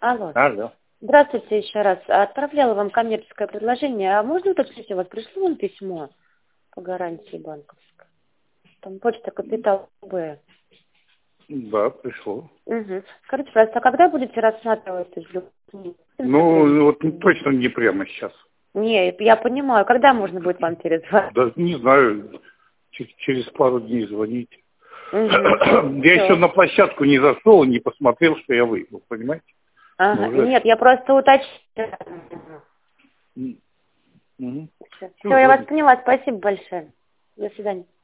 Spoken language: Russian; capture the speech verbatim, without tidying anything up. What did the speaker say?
Алло. Алло. Здравствуйте еще раз. Отправляла вам коммерческое предложение. А можно уточнить, у вас пришло вам письмо по гарантии банковской? Там почта Капитал Б. Да, пришло. Угу. Скажите, пожалуйста, а когда будете рассматривать эту документ? Ну, вот точно не прямо сейчас. Не, я понимаю. Когда можно будет вам перезвонить? Да не знаю, ч- через пару дней звоните. Угу. Я еще на площадку не зашел, не посмотрел, что я выиграл, понимаете? Ага. Уже... Нет, я просто уточнила. Угу. Все, я вас поняла. Спасибо большое. До свидания.